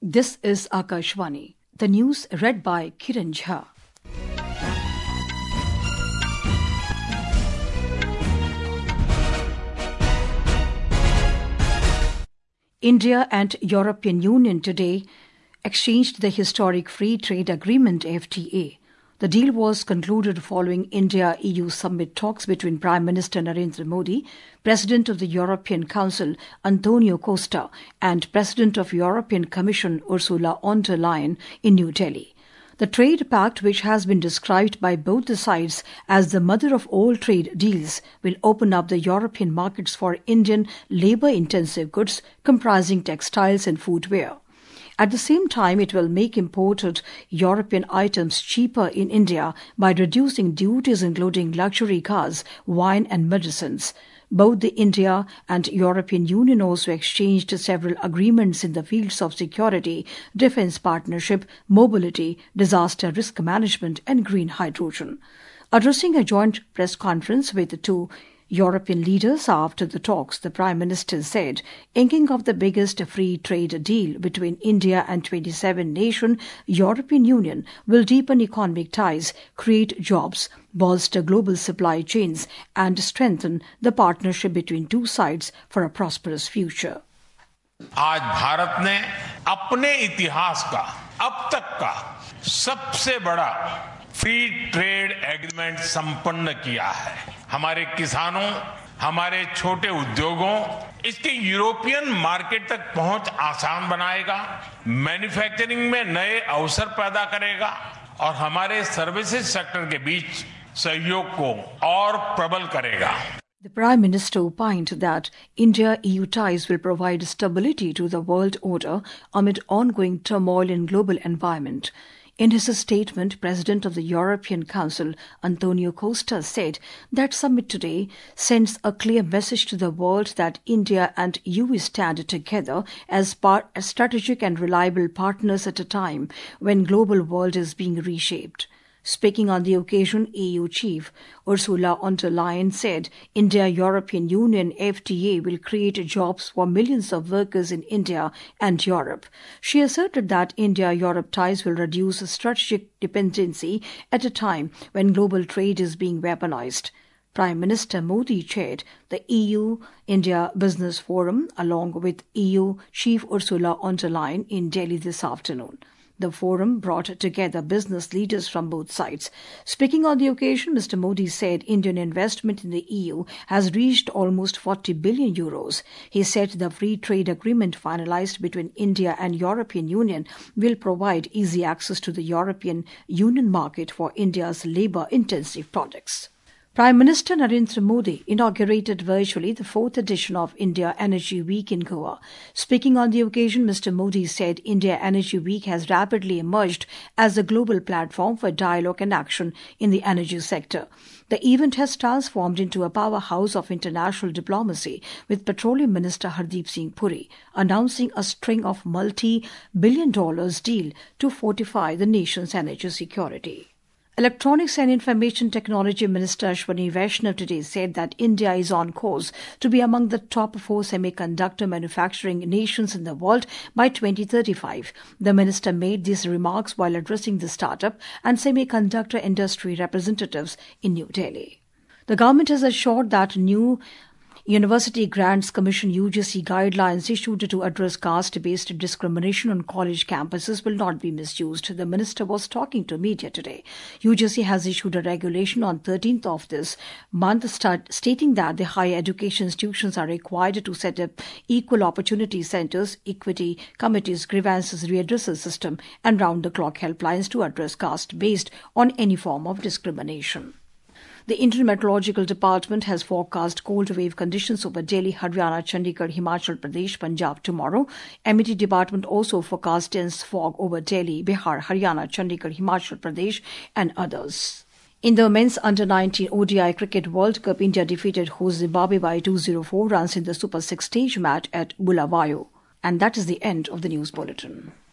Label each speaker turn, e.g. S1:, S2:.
S1: This is Akashvani. The news read by Kiran Jha. India and European Union today exchanged the historic Free Trade Agreement FTA. The deal was concluded following India-EU summit talks between Prime Minister Narendra Modi, President of the European Council Antonio Costa, and President of European Commission Ursula von der Leyen in New Delhi. The trade pact, which has been described by both the sides as the mother of all trade deals, will open up the European markets for Indian labour-intensive goods comprising textiles and footwear. At the same time, it will make imported European items cheaper in India by reducing duties including luxury cars, wine and medicines. Both the India and European Union also exchanged several agreements in the fields of security, defence partnership, mobility, disaster risk management and green hydrogen. Addressing a joint press conference with the two European leaders after the talks, the Prime Minister said, inking of the biggest free trade deal between India and 27-nation European Union will deepen economic ties, create jobs, bolster global supply chains and strengthen the partnership between two sides for a prosperous future.
S2: आज भारत ने अपने इतिहास का अब तक का सबसे बड़ा फ्री ट्रेड एग्रीमेंट संपन्न किया है। हमारे किसानों, हमारे छोटे उद्योगों, इसके यूरोपियन मार्केट तक पहुंच आसान बनाएगा, मैन्युफैक्चरिंग में नए अवसर पैदा करेगा और हमारे सर्विसेज सेक्टर के बीच सहयोग को और प्रबल करेगा।
S1: The Prime Minister opined that India-EU ties will provide stability to the world order amid ongoing turmoil in global environment. In his statement, President of the European Council, Antonio Costa, said that summit today sends a clear message to the world that India and EU stand together as strategic and reliable partners at a time when global world is being reshaped. Speaking on the occasion, EU chief Ursula von der Leyen said India-European Union FTA will create jobs for millions of workers in India and Europe. She asserted that India-Europe ties will reduce strategic dependency at a time when global trade is being weaponized. Prime Minister Modi chaired the EU-India Business Forum along with EU Chief Ursula von der Leyen in Delhi this afternoon. The forum brought together business leaders from both sides. Speaking on the occasion, Mr. Modi said Indian investment in the EU has reached almost 40 billion euros. He said the free trade agreement finalized between India and European Union will provide easy access to the European Union market for India's labour-intensive products. Prime Minister Narendra Modi inaugurated virtually the 4th edition of India Energy Week in Goa. Speaking on the occasion, Mr. Modi said India Energy Week has rapidly emerged as a global platform for dialogue and action in the energy sector. The event has transformed into a powerhouse of international diplomacy, with Petroleum Minister Hardeep Singh Puri announcing a string of multi-billion-dollar deals to fortify the nation's energy security. Electronics and Information Technology Minister Ashwani Vaishnaw today said that India is on course to be among the top 4 semiconductor manufacturing nations in the world by 2035. The minister made these remarks while addressing the startup and semiconductor industry representatives in New Delhi. The government has assured that new University Grants Commission UGC guidelines issued to address caste-based discrimination on college campuses will not be misused. The minister was talking to media today. UGC has issued a regulation on 13th of this month stating that the higher education institutions are required to set up equal opportunity centres, equity committees, grievances redressal system and round-the-clock helplines to address caste based on any form of discrimination. The Indian Meteorological Department has forecast cold wave conditions over Delhi, Haryana, Chandigarh, Himachal Pradesh, Punjab tomorrow. MET Department also forecast dense fog over Delhi, Bihar, Haryana, Chandigarh, Himachal Pradesh and others. In the men's under-19 ODI Cricket World Cup, India defeated host Zimbabwe by 204 runs in the Super 6 stage match at Bulawayo. And that is the end of the news bulletin.